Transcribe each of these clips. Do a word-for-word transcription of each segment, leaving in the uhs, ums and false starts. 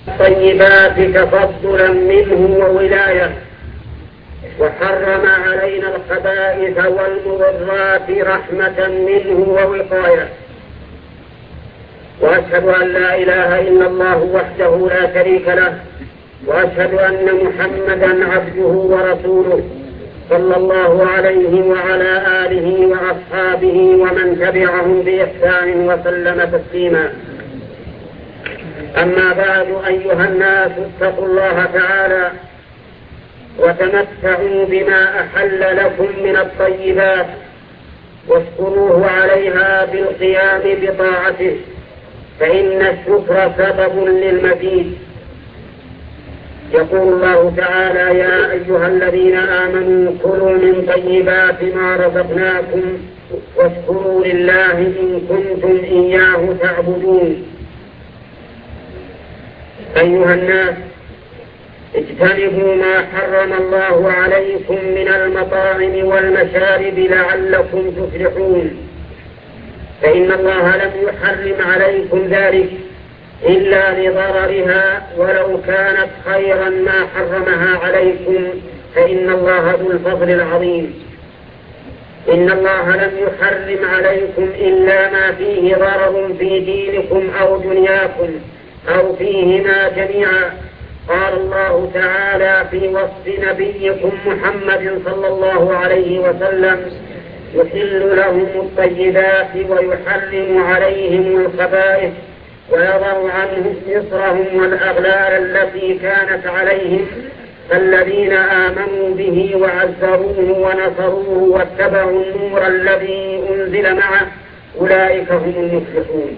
الطيبات تفضلا منه وولاية، وحرم علينا الخبائث والمضرات رحمة منه ووقاية. وأشهد أن لا إله إلا الله وحده لا شريك له، وأشهد أن محمدا عبده ورسوله صلى الله عليه وعلى آله وأصحابه ومن تبعهم بإحسان وسلم تسليما. أما بعد، أيها الناس، اتقوا الله تعالى وتمتعوا بما أحل لكم من الطيبات، واشكروه عليها بالقيام بطاعته، فإن الشكر سبب للمزيد. يقول الله تعالى: يا أيها الذين آمنوا كلوا من طيبات ما رزقناكم واشكروا لله إن كنتم إياه تعبدون. أيها الناس، اجتنبوا ما حرم الله عليكم من المطاعم والمشارب لعلكم تفلحون، فإن الله لم يحرم عليكم ذلك إلا لضررها، ولو كانت خيرا ما حرمها عليكم، فإن الله ذو الفضل العظيم. إن الله لم يحرم عليكم إلا ما فيه ضرر في دينكم أو دنياكم أو فيهما جميعا. قال الله تعالى في وصف نبيكم محمد صلى الله عليه وسلم: يحل لهم الطيبات ويحرم عليهم الخبائث ويضع عنهم إصرهم والأغلال التي كانت عليهم، فالذين آمنوا به وعزروه ونصروه واتبعوا النور الذي أنزل معه أولئك هم المفلحون.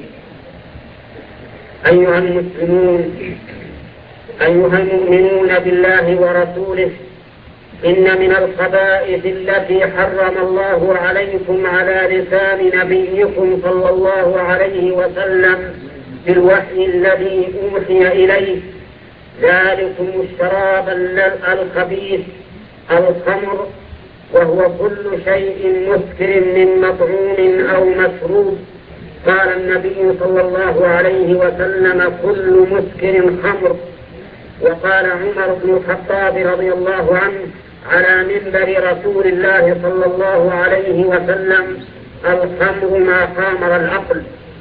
أيها المسلمون، أيها المؤمنون بالله ورسوله، إن من الخبائث التي حرم الله عليكم على لسان نبيكم صلى الله عليه وسلم بالوحي الذي أوحي إليه ذلكم الشراب الخبيث الخمر، وهو كل شيء مسكر من مطعوم أو مشروب. قال النبي صلى الله عليه وسلم: كل مسكر خمر. وقال عمر بن الخطاب رضي الله عنه على منبر رسول الله صلى الله عليه وسلم: الخمر ما خامر العقل.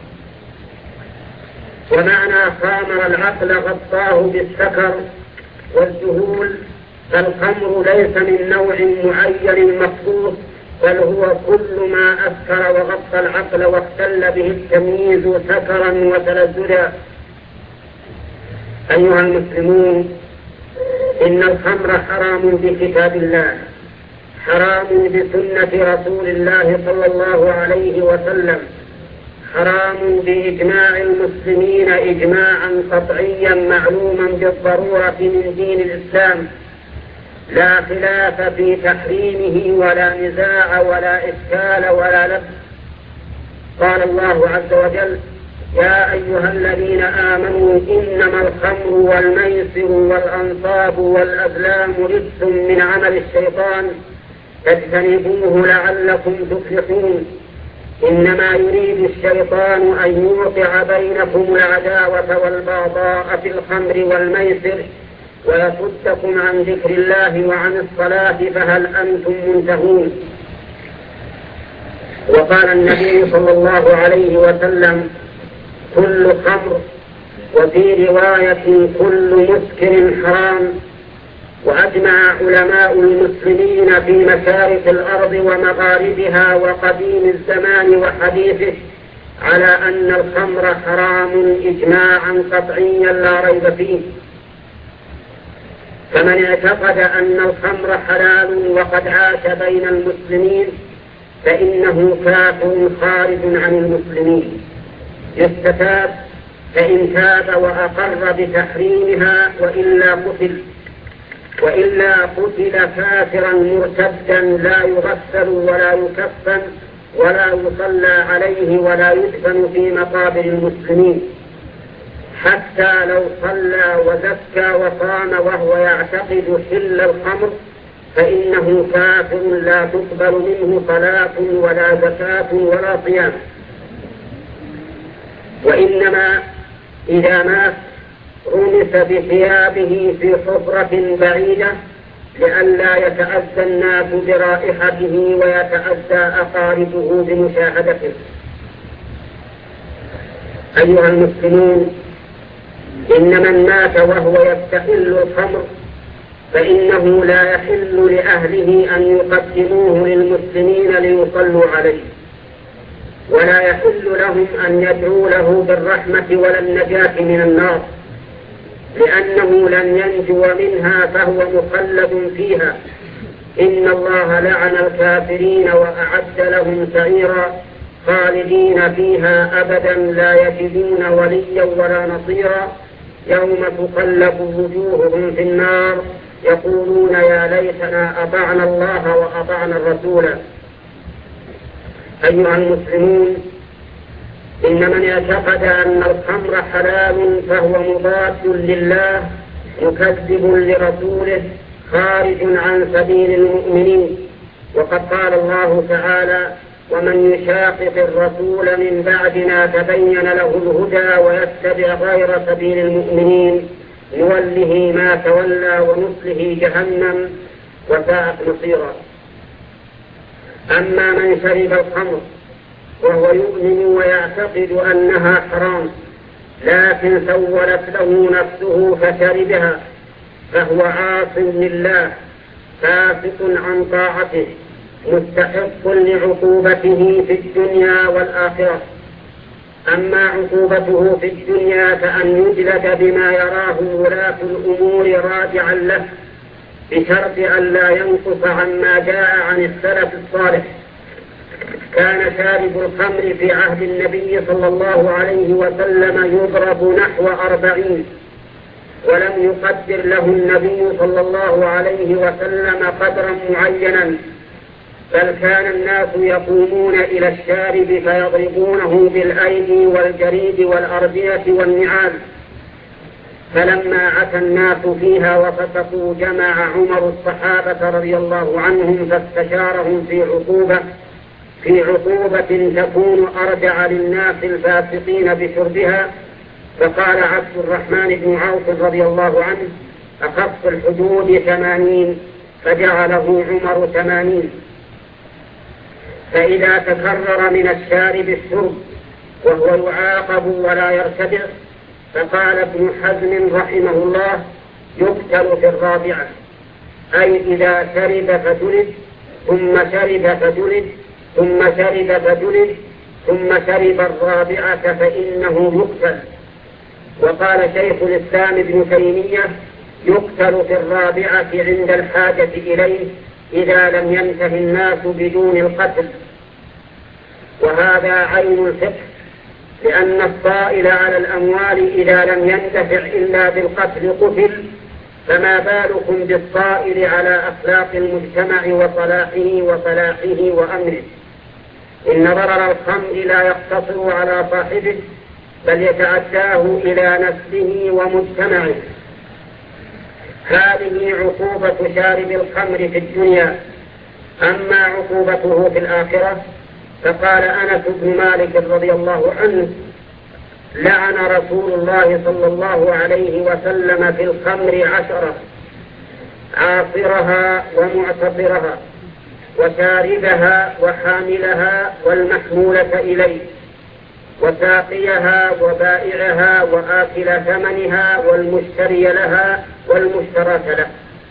ومعنى خامر العقل غطاه بالسكر والذهول، فالخمر ليس من نوع معين مخصوص، بل هو كل ما أسكر وغطى العقل واختل به التمييز سكرا وتلذذا. أيها المسلمون، إن الخمر حرام بكتاب الله، حرام بسنة رسول الله صلى الله عليه وسلم، حرام بإجماع المسلمين إجماعا قطعيا معلوما بالضرورة من دين الإسلام، لا خلاف في تحريمه ولا نزاع ولا إشكال ولا لبس. قال الله عز وجل: يا أيها الذين آمنوا إنما الخمر والميسر والأنصاب والأزلام رجس من عمل الشيطان فاجتنبوه لعلكم تفلحون. إنما يريد الشيطان أن يوقع بينكم العداوة والبغضاء في الخمر والميسر ويصدكم عن ذكر الله وعن الصلاة، فهل أنتم منتهون؟ وقال النبي صلى الله عليه وسلم: كل خمر، وفي رواية كل مسكر حرام. وأجمع علماء المسلمين في مشارق الأرض ومغاربها وقديم الزمان وحديثه على أن الخمر حرام إجماعا قطعيا لا ريب فيه. فمن اعتقد أن الخمر حلال وقد عاش بين المسلمين فإنه كافر خارج عن المسلمين، يستتاب، فإن تاب وأقر بتحريمها، وإلا قتل وإلا قتل كافرا مرتدا لا يغسل ولا يكفن ولا يصلى عليه ولا يدفن في مقابر المسلمين، حتى لو صلى وزكى وصام وهو يعتقد حل الخمر فإنه كافر لا تقبل منه صلاة ولا زكاة ولا صيام. وإنما إذا مات رمي يغمس بثيابه في حفرة بعيدة لئلا يتأذى الناس برائحته ويتأذى أقاربه بمشاهدته. أيها المسلمون، إن من مات وهو يستحل الخمر فإنه لا يحل لأهله أن يقدموه للمسلمين ليصلوا عليه، ولا يحل لهم أن يدعوا له بالرحمة ولا النجاة من النار، لأنه لن ينجو منها فهو مخلد فيها. إن الله لعن الكافرين وأعد لهم سعيرا خالدين فيها أبدا لا يجدون وليا ولا نصيرا يوم تقلب وجوههم في النار يقولون يا ليتنا أطعنا الله وأطعنا الرسول. أيها المسلمون، إن من اعتقد أن الخمر حلال فهو مضاد لله مكذب لرسوله خارج عن سبيل المؤمنين. وقد قال الله تعالى: ومن يشاقق الرسول من بعد ما تبين له الهدى ويتبع غير سبيل المؤمنين نوله ما تولى ونصله جهنم وساءت مصيرا. أما من شرب الخمر وهو يؤمن ويعتقد أنها حرام لكن سولت له نفسه فشربها فهو عاص لله فاسق عن طاعته مستحق لعقوبته في الدنيا والآخرة. أما عقوبته في الدنيا فأن يجلد بما يراه ولاة الأمور راجعا له بشرط أن لا ينقص عما جاء عن السلف الصالح. كان شارب الخمر في عهد النبي صلى الله عليه وسلم يضرب نحو أربعين، ولم يقدر له النبي صلى الله عليه وسلم قدرا معينا، بل كان الناس يقومون إلى الشارب فيضربونه بالأيدي والجريد والأردية والنعال. فلما عتى الناس فيها وفسقوا جمع عمر الصحابة رضي الله عنهم فاستشارهم في عقوبة في عقوبة تكون أرجع للناس الفاسقين بشربها، فقال عبد الرحمن بن عوف رضي الله عنه: أخف الحدود ثمانين، فجعله عمر ثمانين. فإذا تكرر من الشارب الشرب وهو يعاقب ولا يرتدع، فقال ابن حزم رحمه الله: يقتل في الرابعة، أي إذا شرب فجلد ثم شرب فجلد ثم شرب فجلد ثم شرب الرابعة فإنه يقتل. وقال شيخ الإسلام ابن تيمية: يقتل في الرابعة عند الحاجة إليه إذا لم ينته الناس بدون القتل. وهذا عين الفقه، لأن الصائل على الأموال إذا لم ينتفع إلا بالقتل قتل، فما بالكم بالصائل على أخلاق المجتمع وصلاحه وصلاحه وأمره. إن ضرر الخمر لا يقتصر على صاحبه بل يتعداه إلى نفسه ومجتمعه. هذه عقوبة شارب الخمر في الدنيا. أما عقوبته في الآخرة فقال أنس بن مالك رضي الله عنه: لعن رسول الله صلى الله عليه وسلم في الخمر عشرة: عاصرها ومعتصرها وشاربها وحاملها والمحمولة إليه وساقيها وبائعها وآكل ثمنها والمشتري لها والمشترى له.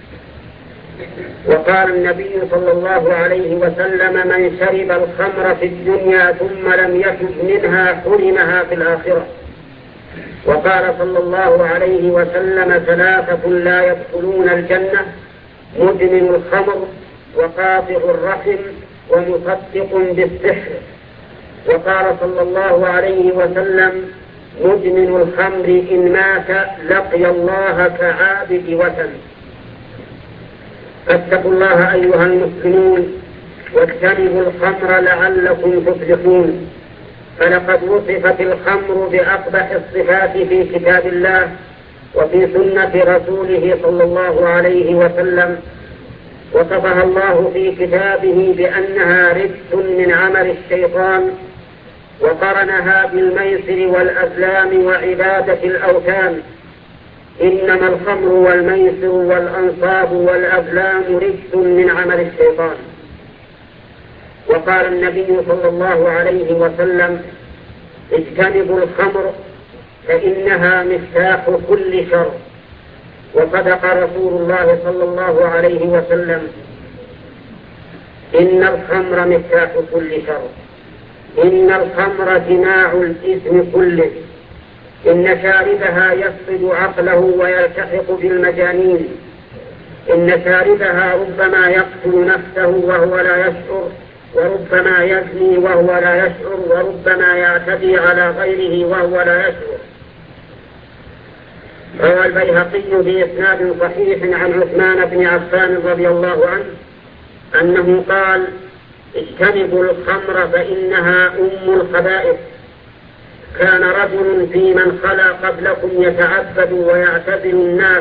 وقال النبي صلى الله عليه وسلم: من شرب الخمر في الدنيا ثم لم يتب منها حرمها في الآخرة. وقال صلى الله عليه وسلم: ثلاثة لا يدخلون الجنة: مدمن الخمر وقاطع الرحم ومصدق بالسحر. وقال صلى الله عليه وسلم: مدمن الخمر إن مات لقي الله كعابد وثن. فاتقوا الله أيها المسلمون واجتنبوا الخمر لعلكم تفلحون. فلقد وصفت الخمر بأقبح الصفات في كتاب الله وفي سنة رسوله صلى الله عليه وسلم. وصفها الله في كتابه بأنها رجس من عمل الشيطان، وقرنها بالميسر والأزلام وعبادة الأوثان. إنما الخمر والميسر والأنصاب والأزلام رجس من عمل الشيطان. وقال النبي صلى الله عليه وسلم: اجتنبوا الخمر فإنها مفتاح كل شر. وصدق رسول الله صلى الله عليه وسلم: إن الخمر مفتاح كل شر، إن الخمر جماع الإثم كله، إن شاربها يفقد عقله ويلتحق بالمجانين، إن شاربها ربما يقتل نفسه وهو لا يشعر، وربما يزني وهو لا يشعر، وربما يعتدي على غيره وهو لا يشعر. روى البيهقي بإسناد صحيح عن عثمان بن عفان رضي الله عنه أنه قال: اجتنبوا الخمر فإنها أم الخبائث. كان رجل في من خلا قبلكم يتعبد ويعتزل الناس،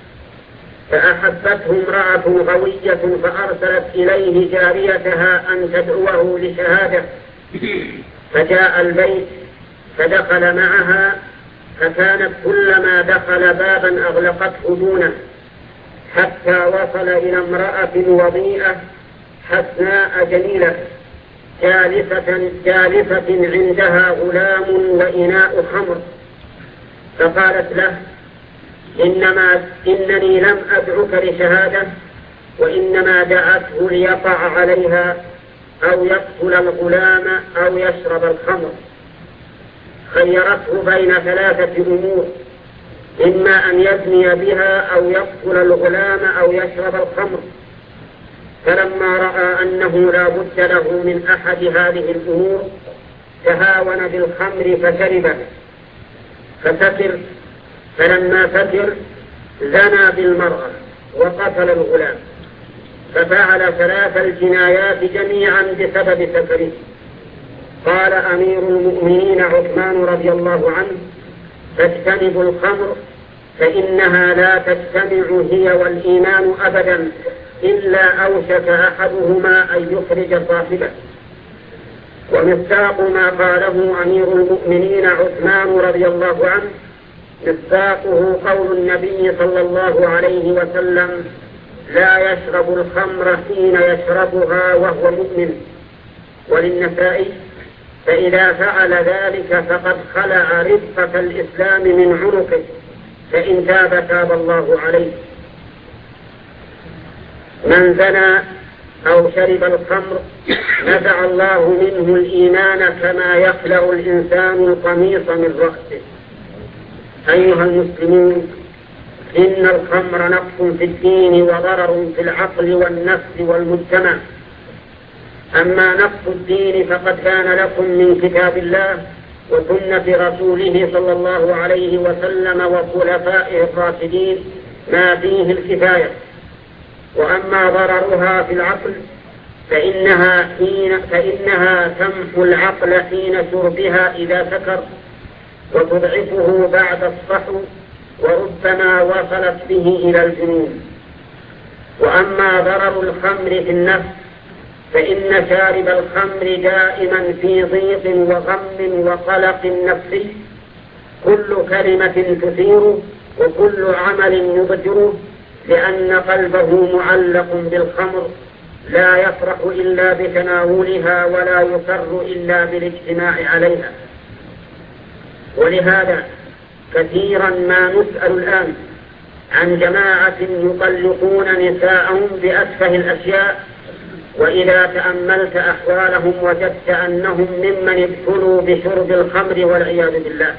فأحبته امرأة غوية فأرسلت إليه جاريتها أن تدعوه لشهادة، فجاء البيت فدخل معها، فكانت كلما دخل بابا أغلقته دونه، حتى وصل إلى امرأة وضيئة حسناء جميلة جالسة, جالسة عندها غلام وإناء خمر، فقالت له: إنما إنني لم أدعك لشهادة، وإنما دعته ليقع عليها أو يقتل الغلام أو يشرب الخمر. خيرته بين ثلاثة أمور: إما أن يزني بها أو يقتل الغلام أو يشرب الخمر. فلما رأى أنه لا بد له من أحد هذه الأمور تهاون بالخمر فشربه فسكر، فلما سكر زنى بالمرأة وقتل الغلام، ففعل ثلاث الجنايات جميعا بسبب سكره. قال أمير المؤمنين عثمان رضي الله عنه: فاجتنبوا الخمر فإنها لا تجتمع هي والإيمان أبدا، إلا أوشك أحدهما أن يخرج صاحبه. ومصداق ما قاله أمير المؤمنين عثمان رضي الله عنه مصداقه قول النبي صلى الله عليه وسلم: لا يشرب الخمر حين يشربها وهو مؤمن. وللنسائي: فإذا فعل ذلك فقد خلع رفقة الإسلام من عنقه، فإن تاب تاب الله عليه. من زنى أو شرب الخمر نزع الله منه الإيمان كما يخلع الإنسان القميص من رأسه. أيها المسلمون، إن الخمر نقص في الدين وضرر في العقل والنفس والمجتمع. أما نقص الدين فقد كان لكم من كتاب الله وسنة رسوله صلى الله عليه وسلم وخلفائه الراشدين ما فيه الكفاية. وأما ضررها في العقل فإنها, حين فإنها تمحو العقل حين شربها إذا سكر، وتضعفه بعد الصحو، وربما وصلت به إلى الجنون. وأما ضرر الخمر في النفس فإن شارب الخمر دائما في ضيق وغم وقلق نفسي، كل كلمة تثيره وكل عمل يضجره، لأن قلبه معلق بالخمر، لا يفرح إلا بتناولها ولا يسر إلا بالاجتماع عليها. ولهذا كثيرا ما نسأل الآن عن جماعة يطلقون نساءهم بأسفه الأشياء، وإذا تأملت أحوالهم وجدت أنهم ممن ابتلوا بشرب الخمر والعياذ بالله.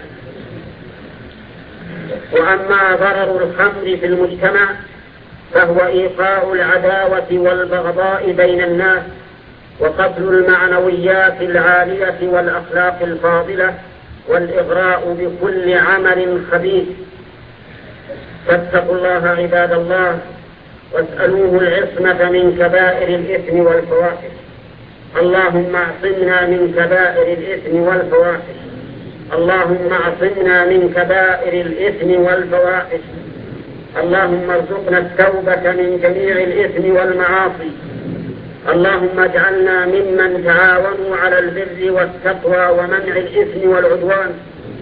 وأما ضرر الخمر في المجتمع فهو إيقاع العداوة والبغضاء بين الناس، وقتل المعنويات العالية والأخلاق الفاضلة، والإغراء بكل عمل خبيث. فاتقوا الله عباد الله، واسألوه العصمة من كبائر الإثم والفواحش. اللهم اعصمنا من كبائر الإثم والفواحش، اللهم اعصمنا من كبائر الإثم والفواحش. اللهم ارزقنا التوبة من جميع الإثم والمعاصي. اللهم اجعلنا ممن تعاونوا على البر والتقوى ومنع الإثم والعدوان.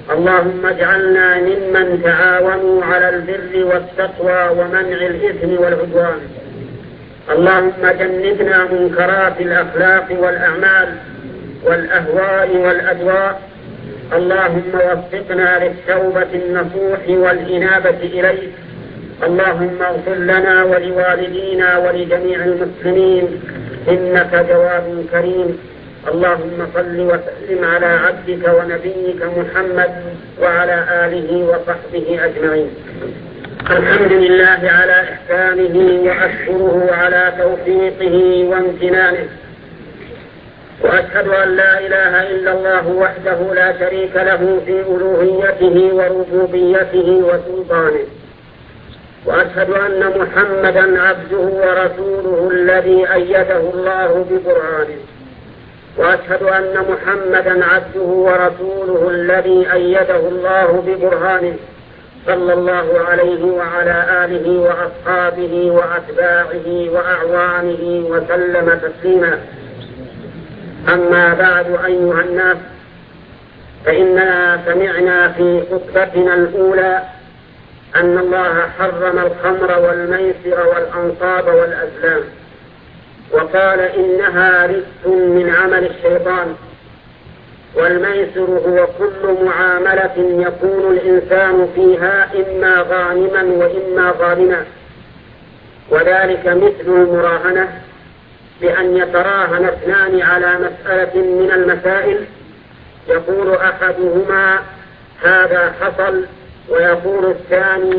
اللهم اجعلنا ممن تعاونوا على البر والتقوى ومنع الإثم والعدوان. اللهم جنبنا منكرات الأخلاق والأعمال والأهواء والأدواء. اللهم وفقنا للتوبة النصوح والإنابة إليك. اللهم اغفر لنا ولوالدينا ولجميع المسلمين إنك جواد كريم. اللهم صل وسلم على عبدك ونبيك محمد وعلى آله وصحبه أجمعين. الحمد لله على إحسانه وأشكره على توفيقه وامتنانه، وأشهد أن لا إله إلا الله وحده لا شريك له في ألوهيته وربوبيته وسلطانه، وأشهد أن محمدا عبده ورسوله الذي أيده الله بقرآنه، وأشهد أن محمدا عبده ورسوله الذي أيده الله ببرهانه صلى الله عليه وعلى آله وأصحابه وأتباعه وأعوانه وسلم تسليما. أما بعد أيها الناس، فإننا سمعنا في خطبتنا الأولى أن الله حرم الخمر والميسر والأنصاب والأزلام، وقال إنها رجس من عمل الشيطان. والميسر هو كل معاملة يكون الإنسان فيها إما غانما وإما ظالما، وذلك مثل المراهنة، بأن يتراهن اثنان على مسألة من المسائل، يقول أحدهما هذا حصل ويقول الثاني،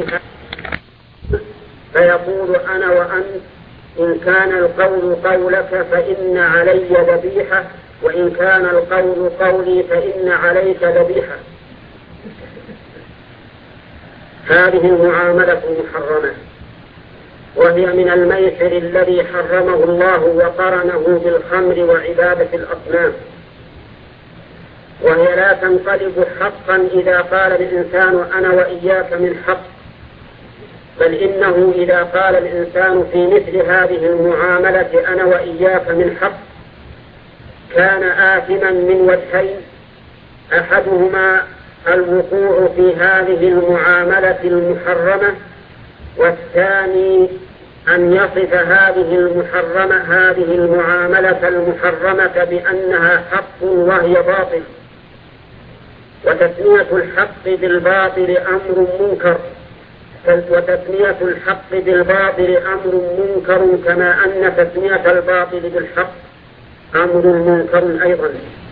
فيقول أنا وأنت إن كان القول قولك فإن علي ذبيحة، وإن كان القول قولي فإن عليك ذبيحة. هذه المعاملة محرمة، وهي من الميسر الذي حرمه الله وقرنه بالخمر وعبادة الأصنام، وهي لا تنقلب حقا إذا قال الإنسان أنا وإياك من حق، بل إنه إذا قال الإنسان في مثل هذه المعاملة أنا وإياك من حق كان آثما من وجهين: أحدهما الوقوع في هذه المعاملة المحرمة، والثاني أن يصف هذه المحرمة هذه المعاملة المحرمة بأنها حق وهي باطل. وتسمية الحق بالباطل أمر منكر، وتسمية الحق بالباطل أمر منكر، كما أن تسمية الباطل بالحق أمر منكر أيضا.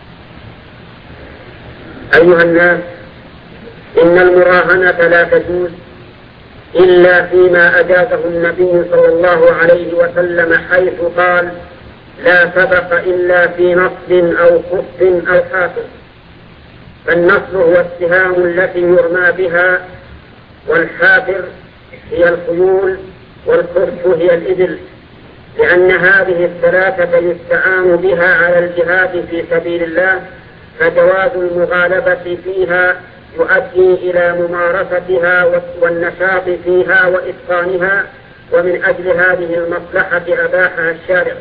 أيها الناس، إن المراهنة لا تجوز إلا فيما أجازه النبي صلى الله عليه وسلم، حيث قال لا سبق إلا في نصب أو خف أو حافظ. فالنصب هو السهام التي يرمى بها، والحافر هي الخيول، والخف هي الإبل، لأن هذه الثلاثة يستعان بها على الجهاد في سبيل الله، فجواز المغالبة فيها يؤدي إلى ممارستها والنشاط فيها وإتقانها، ومن أجل هذه المصلحة أباحها الشارع.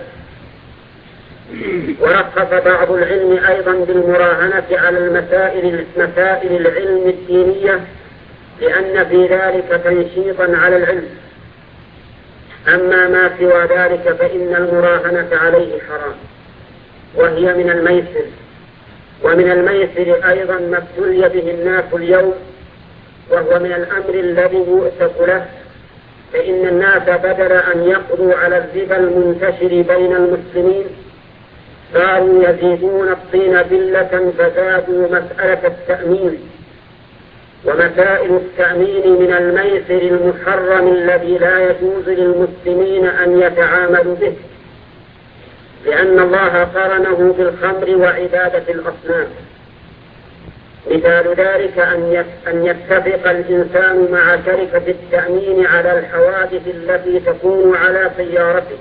ورخص بعض العلم أيضا بالمراهنة على المسائل مسائل العلم الدينية، لأن في ذلك تنشيطا على العلم. أما ما سوى ذلك فإن المراهنة عليه حرام، وهي من الميسر. ومن الميسر أيضا ما ابتلي به الناس اليوم، وهو من الأمر الذي يؤسف له، فإن الناس بدل أن يقضوا على الربا المنتشر بين المسلمين صاروا يزيدون الطين بلة، فزادوا مسألة التأمين. ومسائل التأمين من الميسر المحرم الذي لا يجوز للمسلمين أن يتعاملوا به، لأن الله قرنه بالخمر وعبادة الأصنام. مثال ذلك أن يتفق الإنسان مع شركة التأمين على الحوادث التي تكون على سيارته،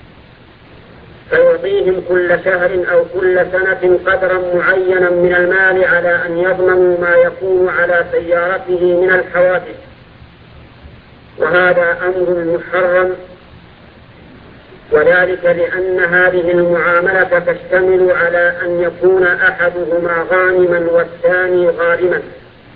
فيعطيهم كل شهر أو كل سنة قدرا معينا من المال على أن يضمنوا ما يكون على سيارته من الحوادث، وهذا أمر محرم، وذلك لأن هذه المعاملة تشتمل على أن يكون أحدهما غانما والثاني غارما،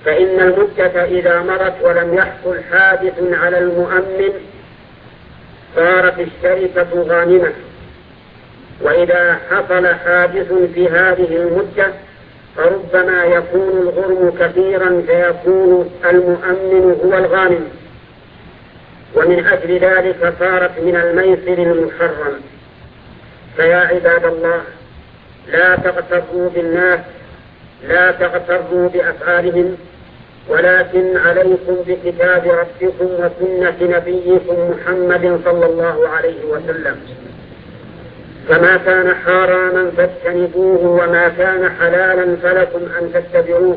فإن المدة إذا مرت ولم يحصل حادث على المؤمن صارت الشركة غانمة، وإذا حصل حادث في هذه المدة فربما يكون الغرم كثيرا فيكون المؤمن هو الغانم، ومن أجل ذلك صارت من الميسر المحرم. فيا عباد الله، لا تغتروا بالناس، لا تغتروا بأفعالهم، ولكن عليكم بكتاب ربكم وسنة نبيكم محمد صلى الله عليه وسلم، فما كان حراما فاجتنبوه وما كان حلالا فلكم أن تتبعوه.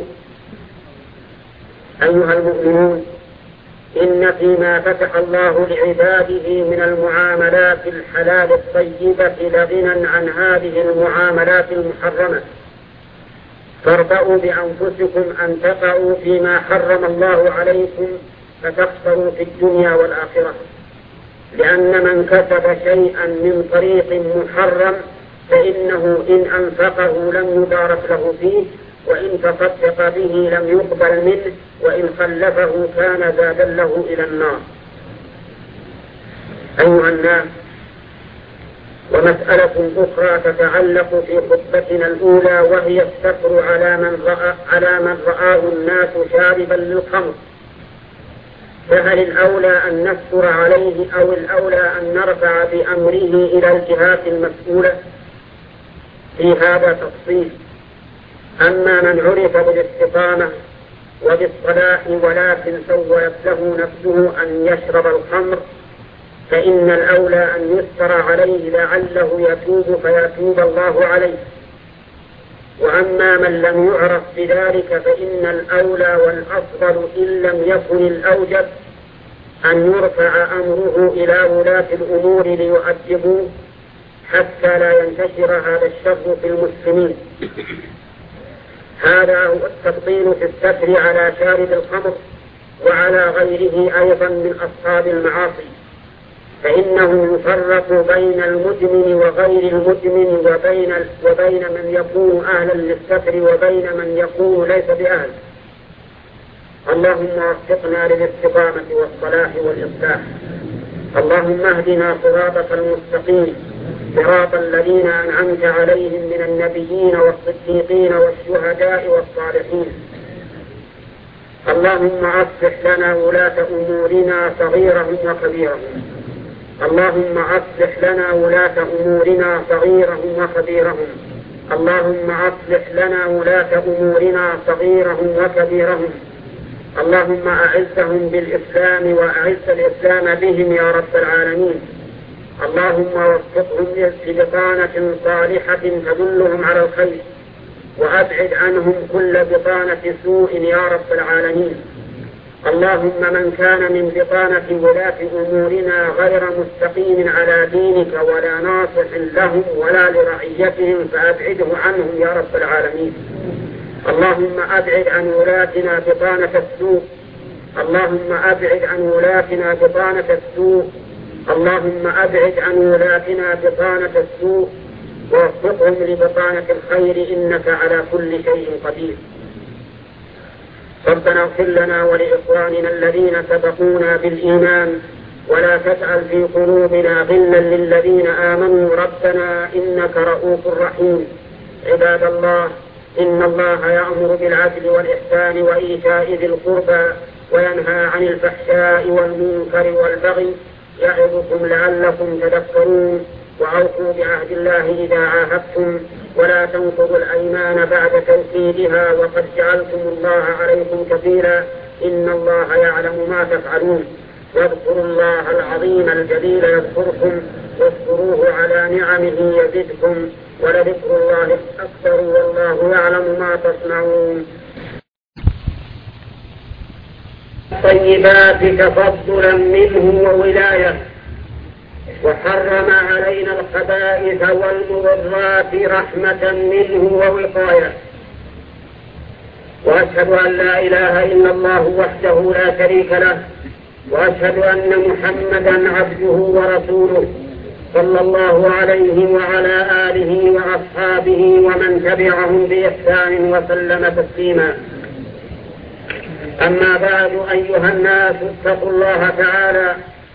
أيها المؤمنون، إن فيما فتح الله لعباده من المعاملات الحلال الطيبة لغنى عن هذه المعاملات المحرمة، فاربأوا بأنفسكم أن تقعوا فيما حرم الله عليكم فتخسروا في الدنيا والآخرة، لأن من كسب شيئا من طريق محرم فإنه إن أنفقه لم يبارك له فيه، وإن تصدق به لم يقبل منه، وإن خلفه كان زادا له إلى النار. أيها الناس، ومسألة أخرى تتعلق في خطبتنا الأولى، وهي الستر على من رأى على من رآه الناس شاربا للخمر، فهل الأولى أن نستر عليه أو الأولى أن نرفع بأمره إلى الجهات المسؤولة؟ في هذا تفصيل. أما من عرف بالاستقامة وبالصلاح ولكن سولت له نفسه أن يشرب الخمر فإن الأولى أن يستر عليه لعله يتوب فيتوب الله عليه. وأما من لم يعرف بذلك فإن الأولى والأفضل إن لم يكن الأوجب أن يرفع أمره إلى ولاة الأمور ليؤدبوه حتى لا ينتشر هذا الشر في المسلمين. هذا هو التفضيل في الستر على شارب الخمر وعلى غيره أيضا من أصحاب المعاصي، فإنه يفرق بين المدمن وغير المدمن، وبين, وبين من يكون أهلا للستر وبين من يكون ليس بأهل. اللهم وفقنا للاستقامة والصلاح والإصلاح. اللهم اهدنا صراطك المستقيم، صراط الذين أنعمت عليهم من النبيين والصديقين والشهداء والصالحين. اللهم أصلح لنا ولاة أمورنا صغيرهم وكبيرهم. اللهم أصلح لنا ولاة أمورنا صغيرهم وكبيرهم. اللهم أصلح لنا ولاة أمورنا صغيرهم وكبيرهم. اللهم أعزهم بالإسلام وأعز الإسلام بهم يا رب العالمين. اللهم وفقهم لبطانة صالحة تدلهم على الخير، وأبعد عنهم كل بطانة سوء يا رب العالمين. اللهم من كان من بطانة ولاة أمورنا غير مستقيم على دينك ولا ناصح لهم ولا لرعيتهم فأبعده عنهم يا رب العالمين. اللهم أبعد عن ولاتنا بطانة السوء. اللهم أبعد عن ولاتنا بطانة السوء. اللهم أبعد عن ولاتنا بطانة السوء ووفقهم لبطانة الخير إنك على كل شيء قدير. ربنا اغفر لنا ولإخواننا الذين سبقونا بالإيمان ولا تجعل في قلوبنا غلا للذين آمنوا ربنا إنك رؤوف رحيم. عباد الله، إن الله يأمر بالعدل والإحسان وإيتاء ذي القربى وينهى عن الفحشاء والمنكر والبغي يعظكم لعلكم تذكرون. وأوفوا بعهد الله إذا عاهدتم ولا تنقضوا الأيمان بعد توكيدها وقد جعلتم الله عليكم كفيلا إن الله يعلم ما تفعلون. واذكروا الله العظيم الجليل يذكركم واذكروه على نعمه يزدكم ولذكر الله أكثر والله يعلم ما تصنعون. الطيبات تفضلا منه وولاية، وحرم علينا الخبائث والمضرات رحمة منه ووقاية. وأشهد أن لا إله إلا الله وحده لا شريك له، وأشهد أن محمدا عبده ورسوله صلى الله عليه وعلى آله وأصحابه ومن تبعهم بإحسان وسلم تسليما. أما بعد، أيها الناس، اتقوا الله تعالى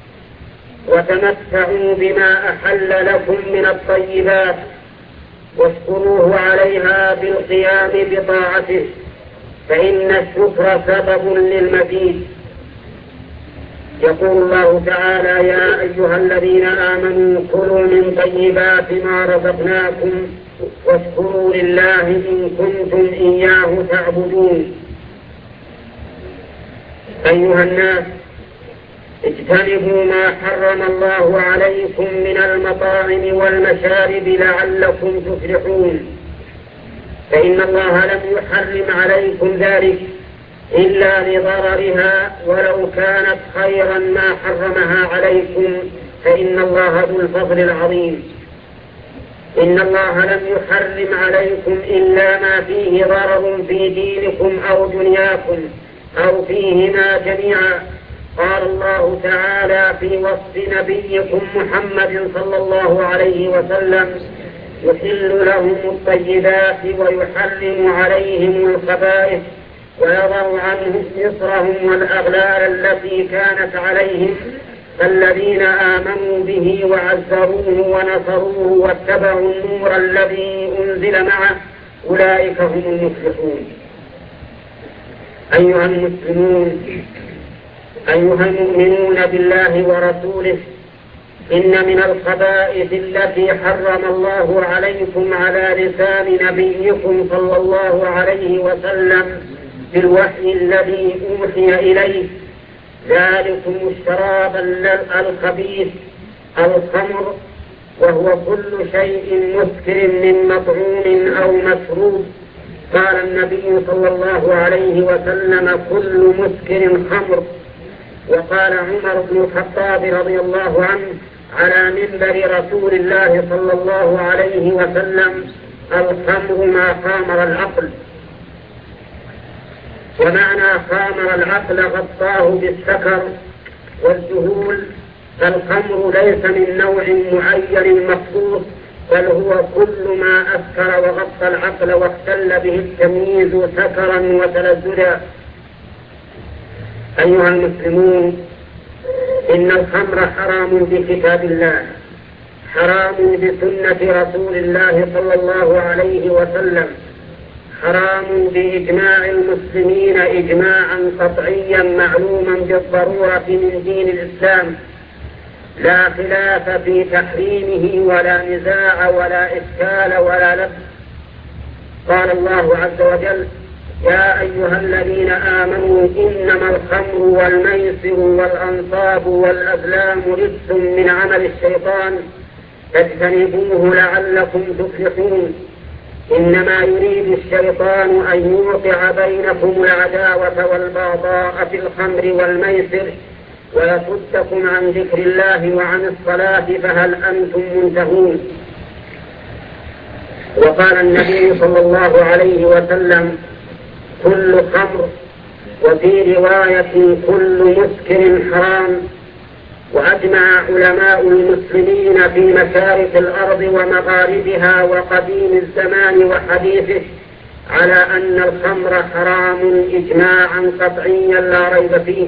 وتمتعوا بما أحل لكم من الطيبات، واشكروه عليها بالقيام بطاعته، فإن الشكر سبب للمزيد. يقول الله تعالى: يا أيها الذين آمنوا كلوا من طيبات ما رزقناكم واشكروا لله إن كنتم إياه تعبدون. أيها الناس، اجتنبوا ما حرم الله عليكم من المطاعم والمشارب لعلكم تفلحون، فإن الله لم يحرم عليكم ذلك إلا لضررها، ولو كانت خيرا ما حرمها عليكم، فإن الله ذو الفضل العظيم. إن الله لم يحرم عليكم إلا ما فيه ضرر في دينكم أو دنياكم أو فيهما جميعا. قال الله تعالى في وصف نبيكم محمد صلى الله عليه وسلم: يحل لهم الطيبات ويحرم عليهم الخبائث ويضع عنهم إصرهم والأغلال التي كانت عليهم، فالذين آمنوا به وعزروه ونصروه واتبعوا النور الذي أنزل معه أولئك هم المفلحون. أيها المسلمون، أيها المؤمنون بالله ورسوله، إن من الخبائث التي حرم الله عليكم على لسان نبيكم صلى الله عليه وسلم بالوحي الذي أوحي إليه ذلكم الشراب الخبيث الخمر، وهو كل شيء مسكر من مطعوم أو مشروب. قال النبي صلى الله عليه وسلم: كل مسكر خمر. وقال عمر بن الخطاب رضي الله عنه على منبر رسول الله صلى الله عليه وسلم: الخمر ما خامر العقل. ومعنى خامر العقل غطاه بالسكر والذهول، فالخمر ليس من نوع معين مخصوص، بل هو كل ما أسكر وغطى العقل واختل به التمييز سكرا وتلذذا. أيها المسلمون، إن الخمر حرام بكتاب الله، حرام بسنة رسول الله صلى الله عليه وسلم، حرام بإجماع المسلمين إجماعا قطعيا معلوما بالضرورة من دين الإسلام، لا خلاف في تحريمه ولا نزاع ولا إشكال ولا لبس. قال الله عز وجل: يا أيها الذين آمنوا إنما الخمر والميسر والأنصاب والأزلام رجس من عمل الشيطان فاجتنبوه لعلكم تفلحون. إنما يريد الشيطان أن يوقع بينكم العداوة والبغضاء في الخمر والميسر ويصدكم عن ذكر الله وعن الصلاة، فهل أنتم منتهون؟ وقال النبي صلى الله عليه وسلم: كل خمر، وفي رواية كل مسكر حرام. وأجمع علماء المسلمين في مشارق الأرض ومغاربها وقديم الزمان وحديثه على أن الخمر حرام إجماعا قطعيا لا ريب فيه.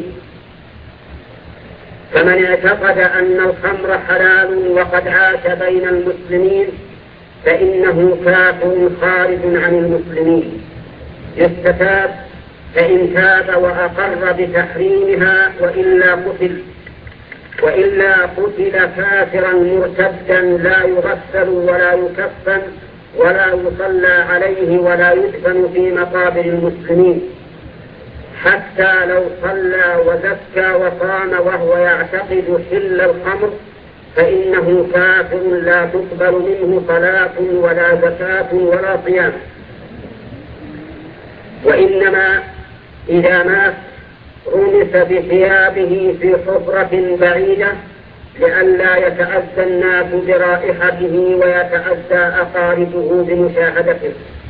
فمن اعتقد أن الخمر حلال وقد عاش بين المسلمين فإنه كافر خارج عن المسلمين، يستتاب فإن تاب وأقر بتحريمها، وإلا قتل وإلا قتل كافرا مرتدا لا يغسل ولا يكفن ولا يصلى عليه ولا يدفن في مقابر المسلمين، حتى لو صلى وزكى وصام وهو يعتقد حل الخمر فإنه كافر لا تقبل منه صلاة ولا زكاة ولا صيام. وإنما إذا مات رمس بثيابه في حفرة بعيدة لئلا يتأذى الناس برائحته ويتأذى أقاربه بمشاهدته.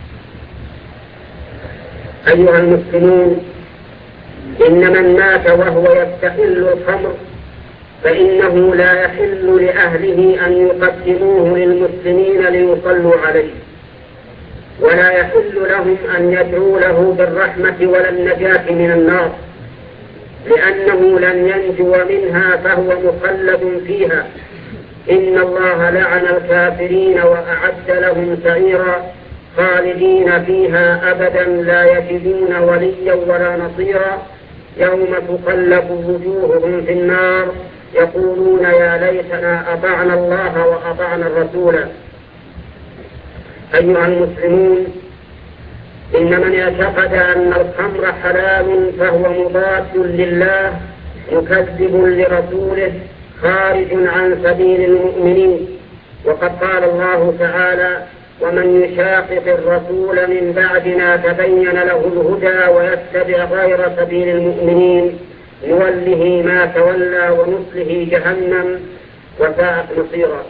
أيها المسلمون، إن من مات وهو يستحل الخمر فإنه لا يحل لأهله أن يقدموه للمسلمين ليصلوا عليه، ولا يحل لهم أن يدعوا له بالرحمة ولا النجاة من النار، لأنه لن ينجو منها فهو مخلد فيها. إن الله لعن الكافرين وأعد لهم سعيرا خالدين فيها أبدا لا يجدون وليا ولا نصيرا. يوم تقلب وجوههم في النار يقولون يا ليتنا أطعنا الله وأطعنا الرسول. أيها المسلمون، إن من اعتقد أن الخمر حلال فهو مضاد لله مكذب لرسوله خارج عن سبيل المؤمنين. وقد قال الله تعالى: ومن يشاقق الرسول من بعد ما تبين له الهدى ويتبع غير سبيل المؤمنين نوله ما تولى ونصله جهنم وساءت مصيرا.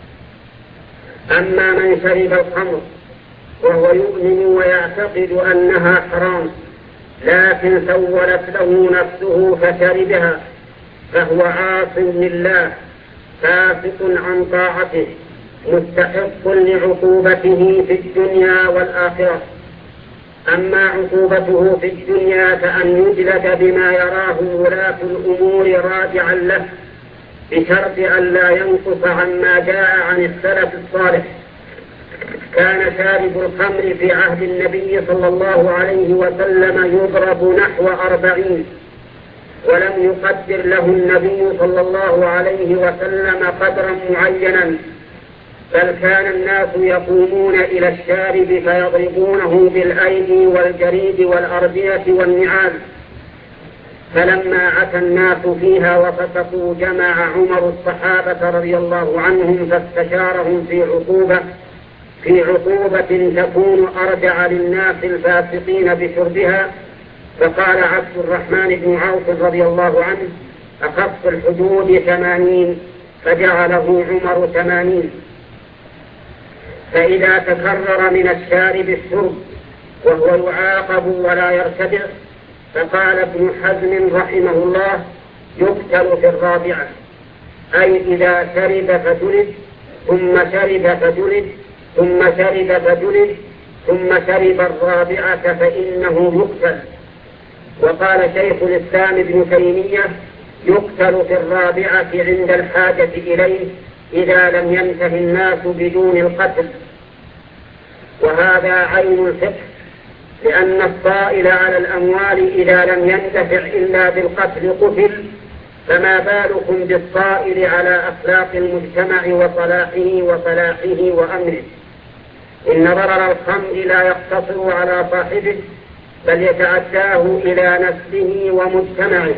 أما من شرب الخمر وهو يؤمن ويعتقد أنها حرام لكن سولت له نفسه فشربها فهو عاص لله فاسق عن طاعته مستحق لعقوبته في الدنيا والآخرة. أما عقوبته في الدنيا فأن يجلد بما يراه ولاة الأمور راجعا له بشرط أن لا ينقص عما جاء عن السلف الصالح. كان شارب الخمر في عهد النبي صلى الله عليه وسلم يضرب نحو أربعين، ولم يقدر له النبي صلى الله عليه وسلم قدرا معينا، بل كان الناس يقومون إلى الشارب فيضربونه بالأيدي والجريد والأردية والنعال. فلما عتى الناس فيها وفسقوا جمع عمر الصحابة رضي الله عنهم فاستشارهم في عقوبة في عقوبة تكون أرجع للناس الفاسقين بشربها. فقال عبد الرحمن بن عوف رضي الله عنه: أخف الحدود ثمانين، فجعله عمر ثمانين. فإذا تكرر من الشارب الشرب وهو يعاقب ولا يرتدع، فقال ابن حزم رحمه الله: يقتل في الرابعة، أي إذا شرب فجلد ثم شرب فجلد ثم شرب فجلد ثم شرب الرابعة فإنه يقتل. وقال شيخ الإسلام ابن تيمية: يقتل في الرابعة عند الحاجة إليه إذا لم ينتهي الناس بدون القتل. وهذا عين الفقه، لأن الصائل على الأموال إذا لم ينتفع إلا بالقتل قتل، فما بالكم بالصائل على أخلاق المجتمع وصلاحه وصلاحه وأمره. إن ضرر الخمر لا يقتصر على صاحبه بل يتعداه إلى نفسه ومجتمعه.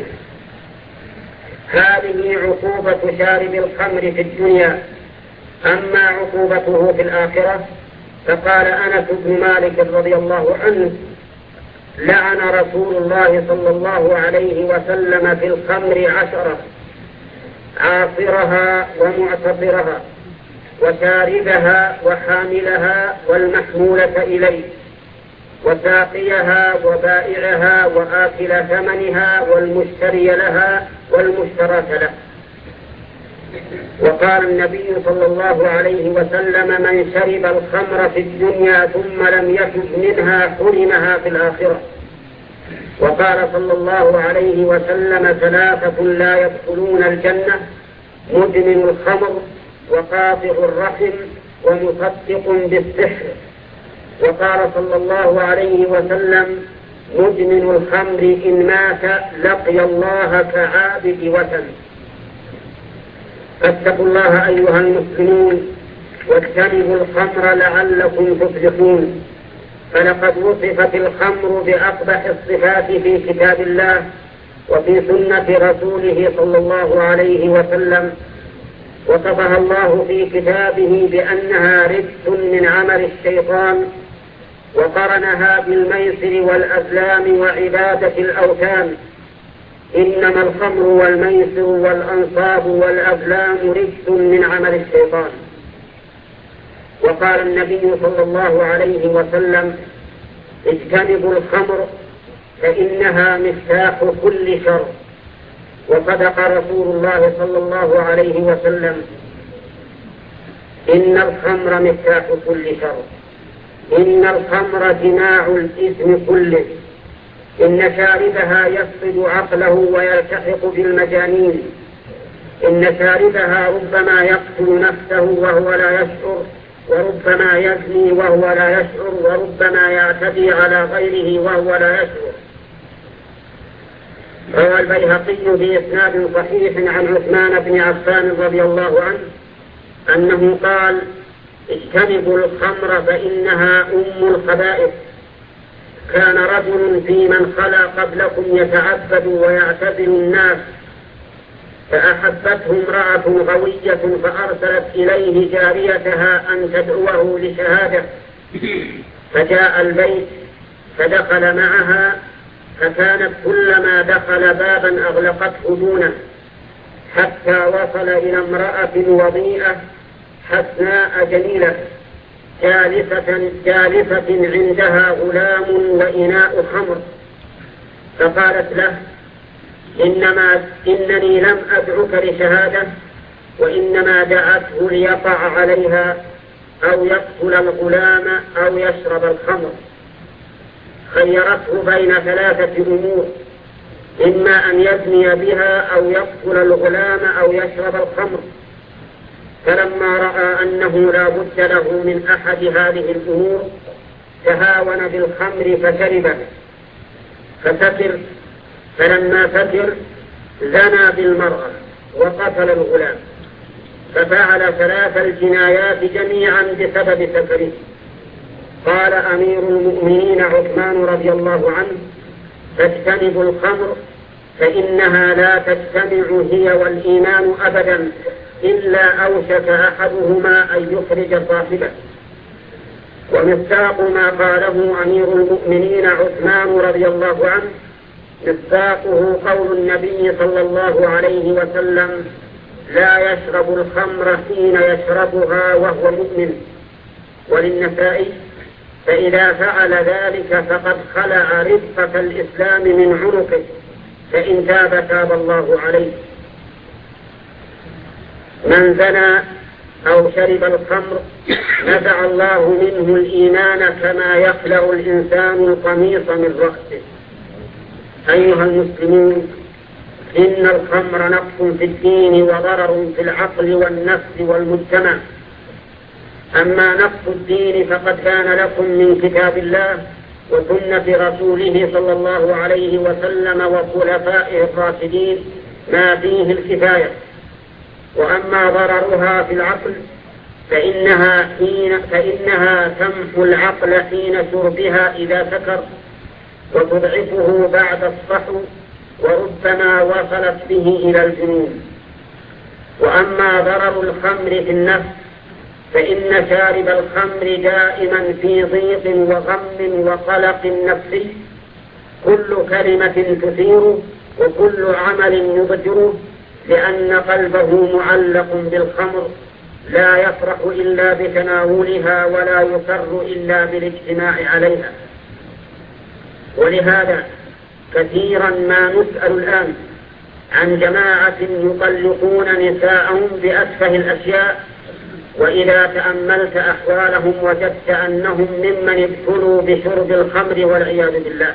هذه عقوبة شارب الخمر في الدنيا. أما عقوبته في الآخرة فقال أنس بن مالك رضي الله عنه: لعن رسول الله صلى الله عليه وسلم في الخمر عشرة: عاصرها ومعتصرها وشاربها وحاملها والمحمولة إليه وساقيها وبائعها وآكل ثمنها والمشتري لها والمشترى له. وقال النبي صلى الله عليه وسلم: من شرب الخمر في الدنيا ثم لم يتب منها حرمها في الآخرة. وقال صلى الله عليه وسلم: ثلاثة لا يدخلون الجنة: مدمن الخمر وقاطع الرحم ومصدق بالسحر. وقال صلى الله عليه وسلم: مدمن الخمر إن مات لقي الله كعابد وثن. فاتقوا الله أيها المسلمون واجتنبوا الخمر لعلكم تفلحون. فلقد وصفت الخمر بأقبح الصفات في كتاب الله وفي سنة رسوله صلى الله عليه وسلم. وصفها الله في كتابه بأنها رجس من عمل الشيطان، وقرنها بالميسر والأزلام وعبادة الأوثان. إنما الخمر والميسر والأنصاب والأزلام رجس من عمل الشيطان. وقال النبي صلى الله عليه وسلم: اجتنبوا الخمر فإنها مفتاح كل شر. وصدق رسول الله صلى الله عليه وسلم: إن الخمر مفتاح كل شر. إن الخمر جماع الإثم كله، إن شاربها يفقد عقله ويلتحق بالمجانين، إن شاربها ربما يقتل نفسه وهو لا يشعر، وربما يزني وهو لا يشعر، وربما يعتدي على غيره وهو لا يشعر. روى البيهقي بإسناد صحيح عن عثمان بن عفان رضي الله عنه أنه قال: اجتنبوا الخمر فإنها أم الخبائث. كان رجل في من خلا قبلكم يتعبد ويعتزل الناس، فأحبته امرأة غوية فأرسلت إليه جاريتها أن تدعوه لشهادة، فجاء البيت فدخل معها، فكانت كلما دخل بابا أغلقته دونه، حتى وصل إلى امرأة وضيئة حسناء جميلة جالسة, جالسة عندها غلام وإناء خمر، فقالت له: إنما إنني لم أدعك لشهادة، وإنما دعته ليقع عليها أو يقتل الغلام أو يشرب الخمر. خيرته بين ثلاثة أمور: إما أن يزني بها أو يقتل الغلام أو يشرب الخمر. فلما رأى أنه لا بد له من أحد هذه الأمور تهاون بالخمر فشربه فسكر، فلما سكر زنى بالمرأة وقتل الغلام، ففعل ثلاث الجنايات جميعا بسبب سكره. قال أمير المؤمنين عثمان رضي الله عنه: فاجتنبوا الخمر فإنها لا تجتمع هي والإيمان أبدا، إلا أوشك أحدهما أن يخرج صاحبه. ومصداق ما قاله أمير المؤمنين عثمان رضي الله عنه مصداقه قول النبي صلى الله عليه وسلم: لا يشرب الخمر حين يشربها وهو مؤمن. وللنسائي: فإذا فعل ذلك فقد خلع رفقة الإسلام من عنقه، فإن تاب تاب الله عليه. من زنى أو شرب الخمر نزع الله منه الإيمان كما يخلع الإنسان القميص من رأسه. أيها المسلمون، إن الخمر نقص في الدين وضرر في العقل والنفس والمجتمع. أما نقص الدين فقد كان لكم من كتاب الله وسنة رسوله صلى الله عليه وسلم وخلفائه الراشدين ما فيه الكفاية. وأما ضررها في العقل فإنها, حين فإنها تمحو العقل حين شربها إذا سكر، وتضعفه بعد الصحو، وربما وصلت به إلى الجنون. وأما ضرر الخمر في النفس فإن شارب الخمر دائما في ضيق وغم وقلق نفسي، كل كلمة تثيره وكل عمل يضجره، لأن قلبه معلق بالخمر، لا يفرح إلا بتناولها ولا يسر إلا بالاجتماع عليها. ولهذا كثيرا ما نسأل الآن عن جماعة يطلقون نساءهم بأسفه الأشياء، وإذا تأملت أحوالهم وجدت أنهم ممن ابتلوا بشرب الخمر والعياذ بالله.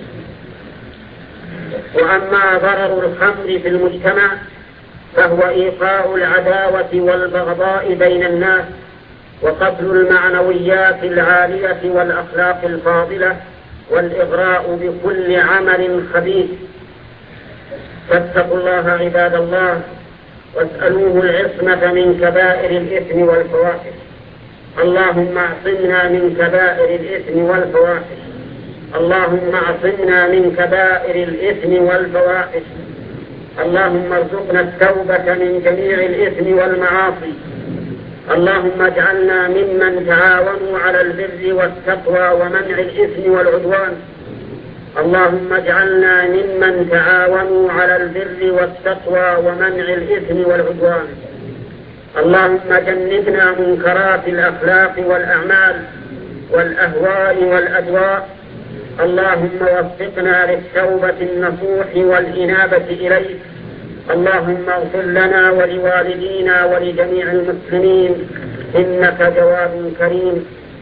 وأما ضرر الخمر في المجتمع فهو إيقاع العداوة والبغضاء بين الناس، وقتل المعنويات العالية والأخلاق الفاضلة، والإغراء بكل عمل خبيث. فاتقوا الله عباد الله، واسألوه العصمة من كبائر الإثم والفواحش. اللهم اعصمنا من كبائر الإثم والفواحش، اللهم اعصمنا من كبائر الإثم والفواحش. اللهم ارزقنا التوبة من جميع الإثم والمعاصي. اللهم اجعلنا ممن تعاونوا على البر والتقوى ومنع الإثم والعدوان. اللهم اجعلنا ممن تعاونوا على البر والتقوى ومنع الإثم والعدوان. اللهم جنبنا منكرات الأخلاق والأعمال والأهواء والأدواء. اللهم وفقنا للتوبة النصوح والإنابة إليك. اللهم اغفر لنا ولوالدينا ولجميع المسلمين، إنك جواد كريم.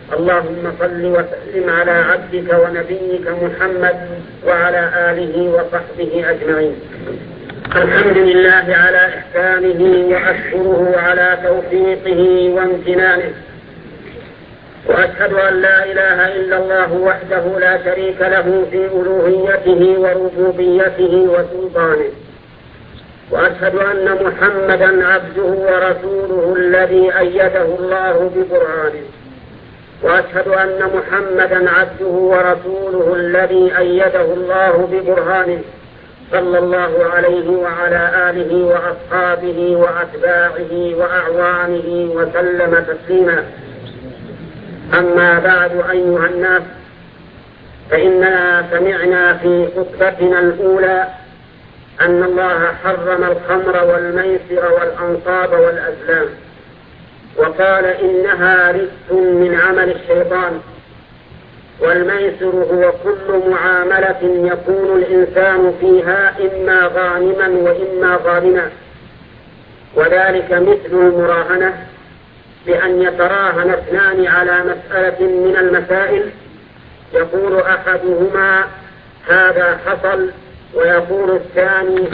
اللهم صل وسلم على عبدك ونبيك محمد وعلى آله وصحبه أجمعين. الحمد لله على إحسانه وأشكره على توفيقه وامتنانه، وأشهد أن لا إله إلا الله وحده لا شريك له في ألوهيته وربوبيته وسلطانه، وأشهد أن محمدا عبده ورسوله الذي أيده الله بقرآنه، وأشهد أن محمدا عبده ورسوله الذي أيده الله ببرهانه صلى الله عليه وعلى آله وأصحابه وأتباعه وأعوانه وسلم تسليما. أما بعد أيها الناس، فإننا سمعنا في خطبتنا الأولى أن الله حرم الخمر والميسر والأنصاب والأزلام، وقال إنها رجس من عمل الشيطان. والميسر هو كل معاملة يكون الإنسان فيها إما غانما وإما غارما، وذلك مثل المراهنة، بأن يتراهن اثنان على مسألة من المسائل، يقول أحدهما هذا حصل ويقول الثاني،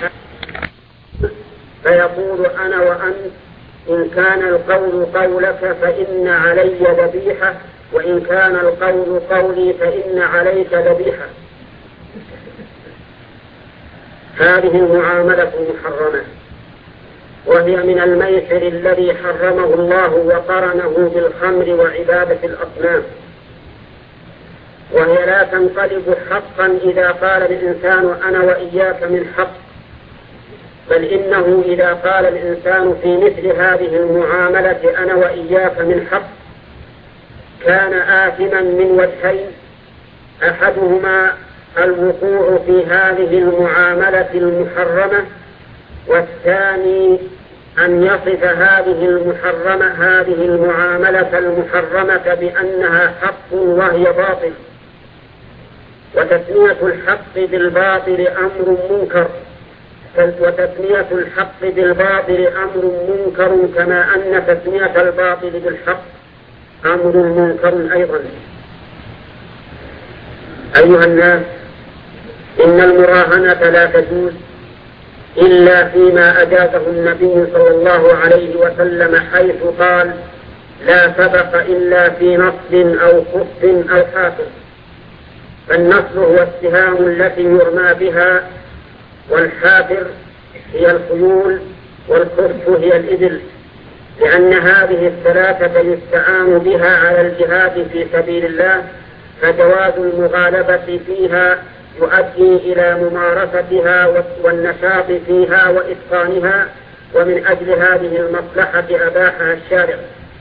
فيقول أنا وأنت إن كان القول قولك فإن علي ذبيحة، وإن كان القول قولي فإن عليك ذبيحة. هذه المعاملة محرمة، وهي من الميسر الذي حرمه الله وقرنه بالخمر وعبادة الأصنام، وهي لا تنقلب حقا إذا قال الإنسان أنا وإياك من حق، بل إنه إذا قال الإنسان في مثل هذه المعاملة أنا وإياك من حق كان آثما من وجهين: أحدهما الوقوع في هذه المعاملة المحرمة، والثاني أن يصف هذه المحرمة هذه المعاملة المحرمة بأنها حق وهي باطل. وتسمية الحق بالباطل أمر منكر، وتسمية الحق بالباطل أمر منكر، كما أن تسمية الباطل بالحق أمر منكر أيضا. أيها الناس، إن المراهنة لا تجوز إلا فيما أجازه النبي صلى الله عليه وسلم، حيث قال لا سبق إلا في نصب أو خف أو حافر. فالنصب هو السهام التي يرمى بها، والحافر هي الخيول، والخف هي الإبل، لأن هذه الثلاثة يستعان بها على الجهاد في سبيل الله، فجواز المغالبة فيها يؤدي إلى ممارستها والنشاط فيها وإتقانها، ومن أجل هذه المصلحة أباحها الشارع.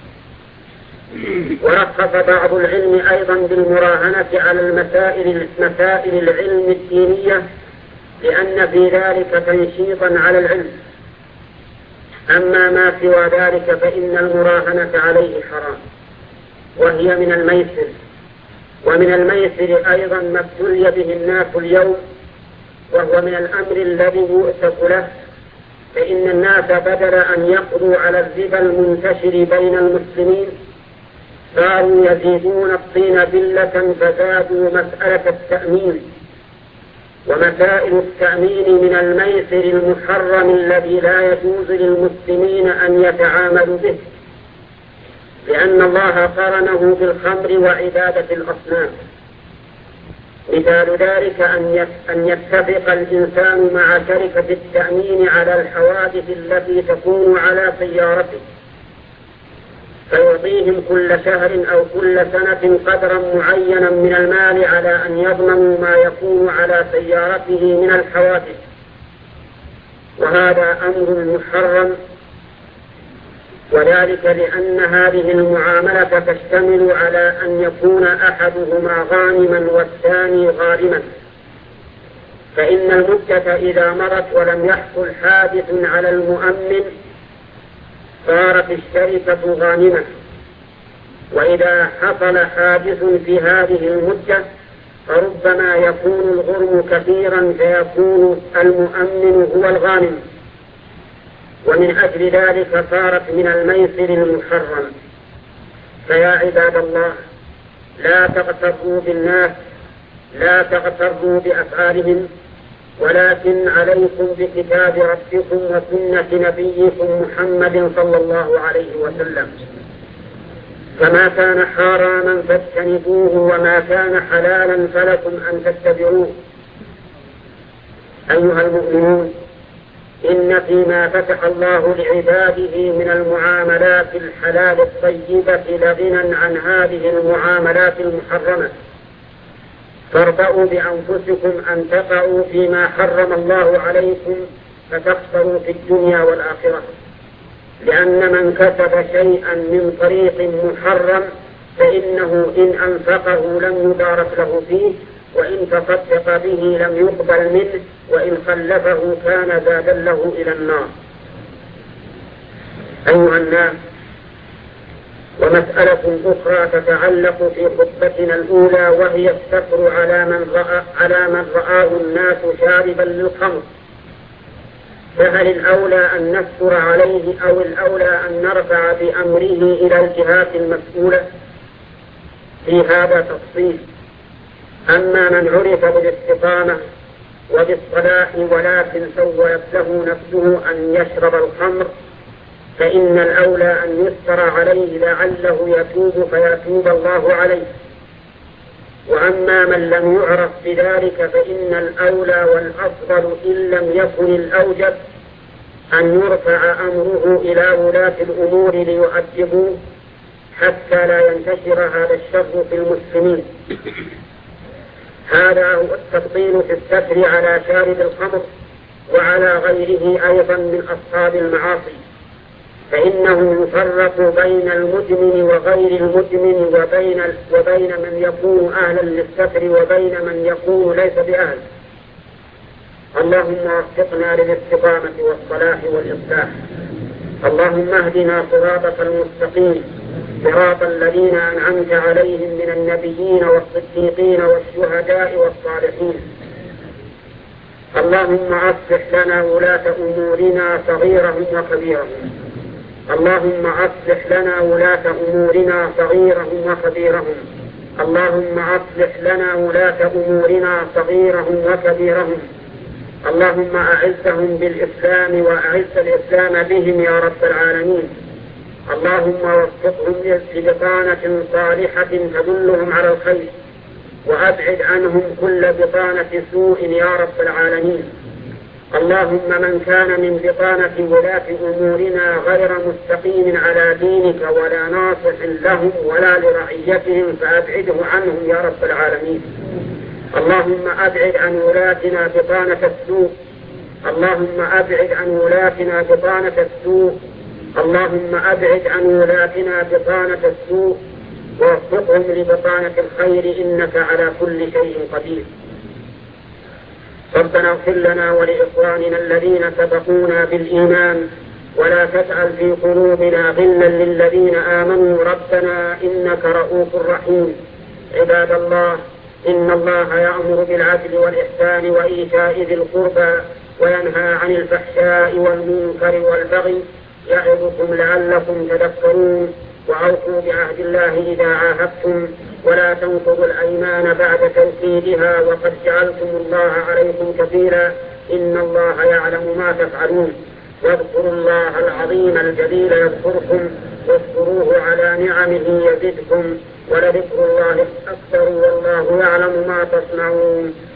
ورخص بعض العلم أيضا بالمراهنة على المسائل مسائل العلم الدينية، لأن في ذلك تنشيطا على العلم. أما ما سوى ذلك فإن المراهنة عليه حرام، وهي من الميسر. ومن الميسر أيضا ما ابتلي به الناس اليوم، وهو من الأمر الذي يؤسف له، فإن الناس بدل أن يقضوا على الربا المنتشر بين المسلمين صاروا يزيدون الطين بلة، فزادوا مسألة التأمين. ومسائل التأمين من الميسر المحرم الذي لا يجوز للمسلمين أن يتعاملوا به، لأن الله قرنه بالخمر وعبادة الأصنام. مثال ذلك أن يتفق الإنسان مع شركة التأمين على الحوادث التي تكون على سيارته، فيعطيهم كل شهر أو كل سنة قدرا معينا من المال على أن يضمنوا ما يكون على سيارته من الحوادث، وهذا أمر محرم، وذلك لأن هذه المعاملة تشتمل على أن يكون أحدهما غانما والثاني غارما. فإن المدة إذا مرت ولم يحصل حادث على المؤمن صارت الشركة غانمة، وإذا حصل حادث في هذه المدة فربما يكون الغرم كثيرا فيكون المؤمن هو الغانم، ومن أجل ذلك صارت من الميسر المحرم. فيا عباد الله، لا تغتروا بالناس، لا تغتروا بأفعالهم، ولكن عليكم بكتاب ربكم وسنة نبيكم محمد صلى الله عليه وسلم، فما كان حراما فاجتنبوه وما كان حلالا فلكم أن تتبعوه. أيها المؤمنون، إن فيما فتح الله لعباده من المعاملات الحلال الطيبة لغنى عن هذه المعاملات المحرمة، فاربأوا بأنفسكم أن تقعوا فيما حرم الله عليكم فتخسروا في الدنيا والآخرة، لأن من كسب شيئا من طريق محرم فإنه إن أنفقه لم يبارك له فيه، وإن تصدق به لم يقبل منه، وإن خلفه كان زادا له إلى النار. أيها الناس، ومسألة أخرى تتعلق في خطبتنا الأولى، وهي الستر على من رأى على من رآه الناس شاربا للخمر، فهل الأولى أن نستر عليه أو الأولى أن نرفع بأمره إلى الجهات المسؤولة؟ في هذا تفصيل. أما من عرف بالاستقامة وبالصلاح ولكن سولت له نفسه أن يشرب الخمر، فإن الأولى أن يستر عليه لعله يتوب فيتوب الله عليه. وأما من لم يعرف بذلك فإن الأولى والأفضل إن لم يكن الأوجب أن يرفع أمره إلى ولاة الأمور ليؤدبوه حتى لا ينتشر هذا الشر في المسلمين. هذا هو التفضيل في الستر على شارب الخمر وعلى غيره أيضا من أصحاب المعاصي، فإنه يفرق بين المدمن وغير المدمن، وبين, وبين من يكون أهلا للستر وبين من يكون ليس بأهل. اللهم وفقنا للاستقامة والصلاح والإصلاح. اللهم اهدنا صراطك المستقيم، صراط الذين أنعمت عليهم من النبيين والصديقين والشهداء والصالحين. اللهم أصلح لنا ولاة أمورنا صغيرهم وكبيرهم. اللهم أصلح لنا ولاة أمورنا صغيرهم وكبيرهم. اللهم أصلح لنا ولاة أمورنا صغيرهم وكبيرهم. اللهم أعزهم بالإسلام وأعز الإسلام بهم يا رب العالمين. اللهم وفقهم لبطانة صالحة تدلهم على الخير، وأبعد عنهم كل بطانة سوء يا رب العالمين. اللهم من كان من بطانة ولاة أمورنا غير مستقيم على دينك ولا ناصح لهم ولا لرعيتهم فأبعده عنهم يا رب العالمين. اللهم أبعد عن ولاتنا بطانة السوء. اللهم أبعد عن ولاتنا بطانة السوء. اللهم أبعد عن ولاتنا بطانة السوء ووفقهم لبطانة الخير، إنك على كل شيء قدير. ربنا اغفر لنا ولإخواننا الذين سبقونا بالإيمان، ولا تجعل في قلوبنا غلا للذين آمنوا ربنا إنك رؤوف رحيم. عباد الله، إن الله يأمر بالعدل والإحسان وإيتاء ذي القربى وينهى عن الفحشاء والمنكر والبغي، يعظكم لعلكم تذكرون. وأوفوا بعهد الله إذا عاهدتم، ولا تنقضوا الأيمان بعد توكيدها وقد جعلتم الله عليكم كفيلا، إن الله يعلم ما تفعلون. واذكروا الله العظيم الجليل يذكركم، واذكروه على نعمه يزدكم، ولذكر الله أكبر والله يعلم ما تصنعون.